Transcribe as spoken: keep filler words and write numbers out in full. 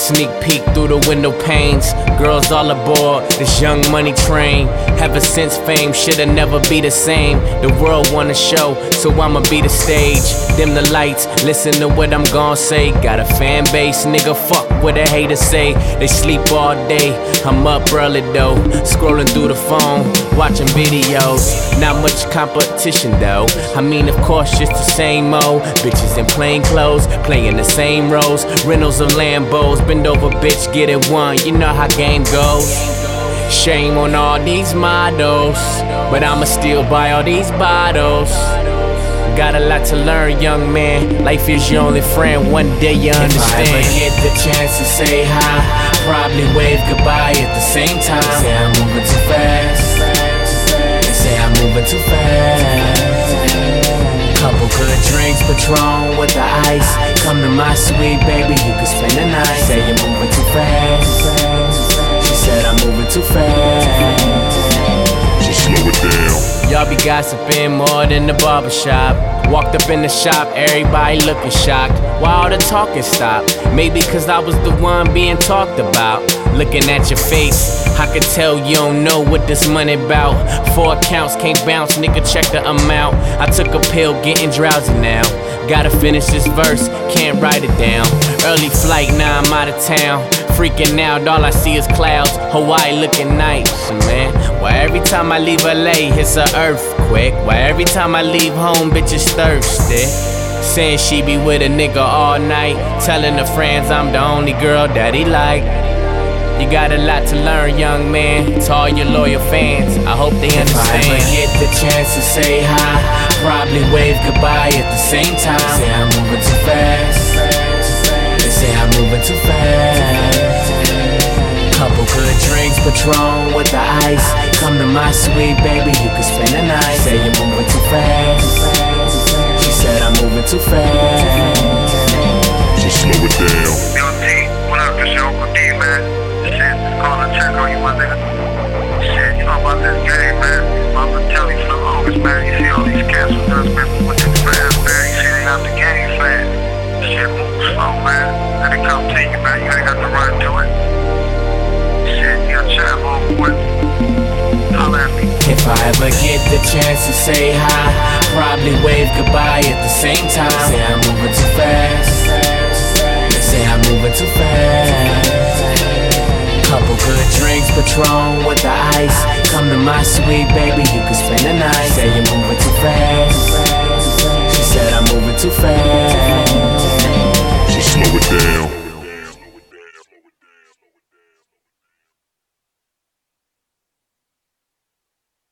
sneak peek through the window panes. Girls all aboard this young money train. Ever since fame, shit'll never be the same. The world want a show, so I'ma be the stage. Dim the lights, listen to what I'm gon' say. Got a fan base, nigga, fuck what a hater say. They sleep all day, I'm up early though. Scrolling through the phone, watching videos. Not much competition though. I mean, of course, just the same old bitches in plain clothes, playing the same roles. Rentals of Lambos, bend over, bitch, get it one. You know how game goes. Shame on all these models, but I'ma still buy all these bottles. Got a lot to learn, young man. Life is your only friend, one day you understand. If I ever get the chance to say hi, probably wave goodbye at the same time. Say I'm moving too fast. Say I'm moving too fast. Couple good drinks, Patron with the ice. Come to my suite, baby, you can spend the night. Say you're moving too fast. She said I'm moving too fast. So slow it down. Y'all be gossiping more than the barbershop. Walked up in the shop, everybody looking shocked. Why all the talking stopped? Maybe cause I was the one being talked about. Looking at your face, I could tell you don't know what this money bout. Four accounts can't bounce, nigga, check the amount. I took a pill, getting drowsy now. Gotta finish this verse, can't write it down. Early flight, now I'm out of town. Freaking out, all I see is clouds. Hawaii looking nice, man. Why every time I leave L A, it's an earthquake? Why every time I leave home, bitches thirsty? Saying she be with a nigga all night, telling her friends I'm the only girl that he like. You got a lot to learn, young man. To all your loyal fans, I hope they understand. If I ever get the chance to say hi, probably wave goodbye at the same time. Say I'm moving too fast. They say I'm moving too fast. Couple good drinks, Patron with the ice. Come to my suite, baby, you can spend the night. Say you're moving too fast. She said I'm moving too fast. So slow it down. Yo, T, what up? This your Uncle D, man. Shit, call and check on you, my nigga. Shit, you know about this game, man. I'm gonna tell you for the longest, man. You see all these cats who does been moving too fast, man. You see they got the game fast. Shit moves slow, man. Let it come to you, man. You ain't got to run to it. Shit, you gotta chat, homeboy. Holla at me. If I ever get the chance to say hi, probably wave goodbye at the same time. Say I'm moving too fast. They say I'm moving too fast. Couple good drinks, Patron with the ice. Come to my suite, baby, you can spend the night. Say you're moving too fast. She said I'm moving too fast.